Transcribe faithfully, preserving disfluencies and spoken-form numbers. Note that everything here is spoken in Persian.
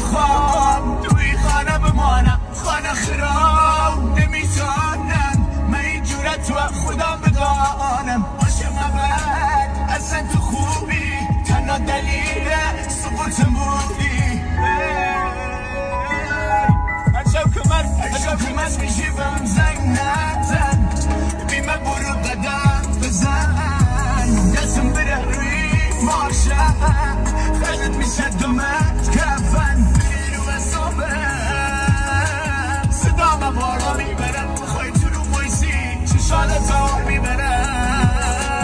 خواب توی خانه بمانم، خانه خراب نمیتونم من این جورت و خدا بدانم. باشه مبد اصلا تو خوبی، تنها دلیل سقوطم بودی. عجب که من عجب که من میشیبم زنگ نزن، بی من برو قدم بزن، دستم بره روی ماشم خیلت میشه دومه